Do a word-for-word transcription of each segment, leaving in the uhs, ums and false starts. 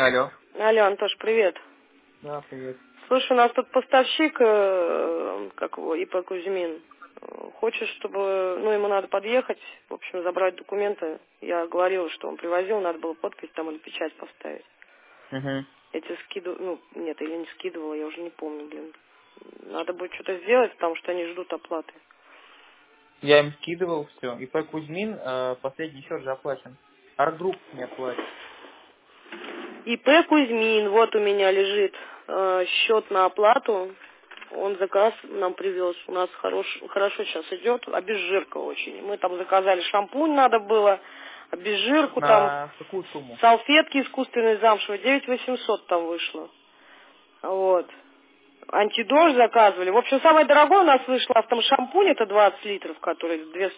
Алло. Алло, Антош, привет. Да, привет. Слушай, у нас тут поставщик, э, как его, ИП Кузьмин, э, хочет, чтобы, ну, ему надо подъехать, в общем, забрать документы. Я говорила, что он привозил, надо было подпись там или печать поставить. Угу. Я тебе скидывала, ну, нет, я не скидывала, я уже не помню, блин. Надо будет что-то сделать, потому что они ждут оплаты. Я им скидывал все. ИП Кузьмин, э, последний счет же оплачен. Аргрупп не оплачен. ИП Кузьмин, вот у меня лежит э, счет на оплату. Он заказ нам привез. У нас хорош, хорошо сейчас идет, обезжирка очень. Мы там заказали шампунь, надо было, обезжирку там, На какую сумму? салфетки искусственные замшевые, девять восемьсот там вышло. Вот. Антидождь заказывали. В общем, самое дорогое у нас вышло автошампунь, это двадцать литров, который двести.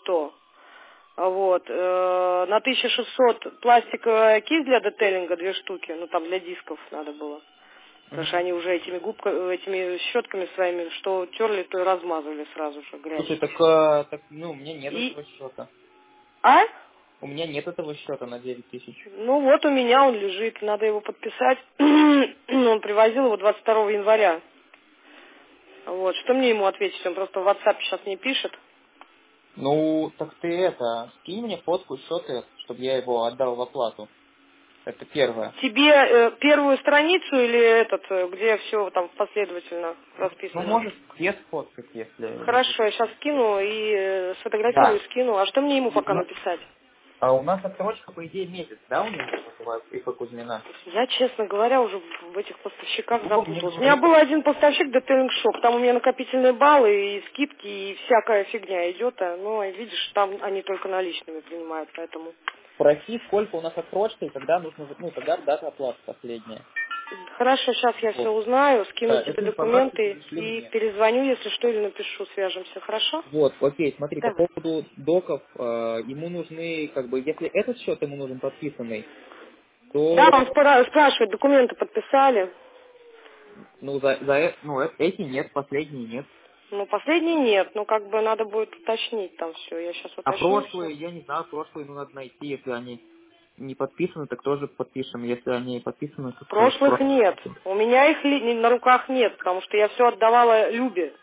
Вот. Э, на тысяча шестьсот пластиковая кисть для детейлинга, две штуки, ну там для дисков надо было. Потому что Угу. они уже этими губками, этими щетками своими, что терли, то и размазывали сразу же грязь. Слушай, так, э, так, ну, у меня нет И... этого счета. А? У меня нет этого счета на девять тысяч. Ну вот у меня он лежит, надо его подписать. Он привозил его двадцать второго января. Вот, что мне ему ответить? Он просто в WhatsApp сейчас не пишет. Ну, так ты это, скинь мне фотку счета, чтобы я его отдал в оплату. Это первое. Тебе э, первую страницу или этот, э, где все там последовательно Ну, расписано? может, без фоткать, если... Хорошо, я сейчас скину и э, сфотографирую, Да. скину. А что мне ему И у пока нас, написать? а у нас отсрочка, по идее, месяц, да, у них у вас, ИП Кузьмина? Я, честно говоря, уже в этих поставщиках Ну, мне запуталась. У меня говорили, был один поставщик Детейлинг Шоп. Там у меня накопительные баллы и скидки, и всякая фигня идет. а, Но, видишь, там они только наличными принимают, поэтому... спроси, сколько у нас отсрочка и когда нужно, ну, когда дата оплаты последняя. Хорошо, сейчас я все Вот. узнаю, скину Да, тебе эту информацию документы перешли и мне. перезвоню, если что, или напишу, свяжемся. Хорошо? Вот, окей, смотри, по Давай. поводу доков, э, ему нужны, как бы, если этот счет ему нужен подписанный, Да, то, он спра- спрашивает, документы подписали. ну, за, за э- ну, э- эти нет, последние нет. Ну, последний нет, ну, как бы надо будет уточнить там все. Я сейчас А уточню все. прошлые, я не знаю, прошлые, ну, надо найти, если они не подписаны, так тоже подпишем, если они подписаны, то тоже Прошлых прошлые. нет. У меня их ли- на руках нет, потому что я все отдавала Любе.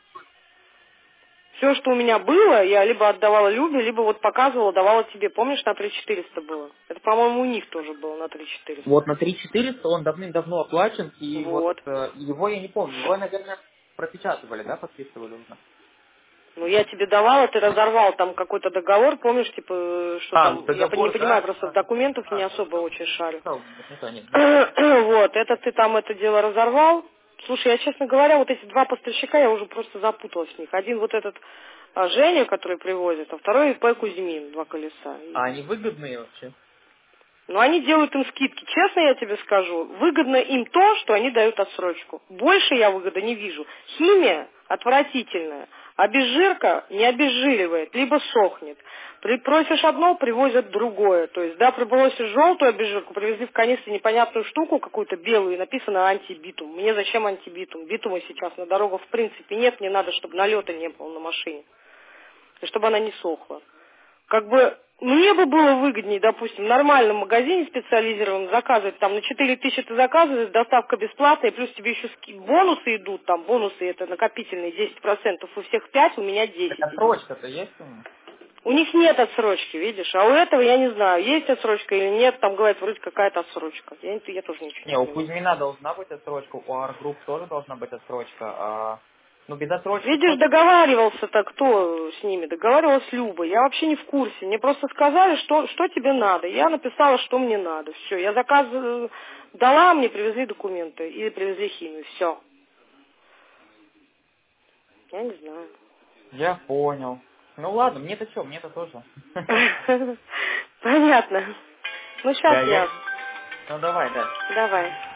Все, что у меня было, я либо отдавала Любе, либо вот показывала, давала тебе. Помнишь, на три четыреста было? Это, по-моему, у них тоже было на три четыреста. Вот на три четыреста он давным-давно оплачен, и вот Вот. э, его я не помню. Его, наверное, пропечатывали, да, подписывали уже? Ну, я тебе давала, ты разорвал там какой-то договор, помнишь, типа, что А, ну там, я не договор, понимаю, да, просто в да, да. документах не А, ну особо это очень шарю. написал, наверняка нет. Вот, это ты там это дело разорвал. Слушай, я, честно говоря, вот эти два поставщика, я уже просто запуталась в них. Один вот этот а, Женя, который привозит, а второй ИП Кузьмин, два колеса. А И- они выгодные вообще? Но они делают им скидки. Честно я тебе скажу, выгодно им то, что они дают отсрочку. Больше я выгоды не вижу. Химия отвратительная. Обезжирка не обезжиривает, либо сохнет. При- Просишь одно, привозят другое. То есть, да, припросишь желтую обезжирку, привезли в канистре непонятную штуку, какую-то белую, и написано антибитум. Мне зачем антибитум? Битума сейчас на дорогах в принципе нет, мне надо, чтобы налета не было на машине. И чтобы она не сохла. Как бы мне бы было выгоднее, допустим, в нормальном магазине специализированном заказывать, там на четыре тысячи ты заказываешь, доставка бесплатная, плюс тебе еще ски- бонусы идут, там бонусы это накопительные десять процентов, у всех пять, у меня Так десять идет. отсрочка-то есть у них? У них нет отсрочки, видишь, а у этого я не знаю, есть отсрочка или нет, там говорят, вроде какая-то отсрочка. Я, не- я тоже ничего не Не, у понимаю. Кузьмина должна быть отсрочка, у Аргрупп тоже должна быть отсрочка. А, ну, без отсрочки Видишь, просто... договаривался-то кто с ними? Договаривалась Люба. Я вообще не в курсе. Мне просто сказали, что, что тебе надо. Я написала, что мне надо. Все. Я заказ э, дала, мне привезли документы. Или привезли химию. Все. Я не знаю. Я понял. Ну ладно, мне-то что, мне-то тоже. Понятно. Ну, сейчас Да, я... я. Ну давай, да. Давай.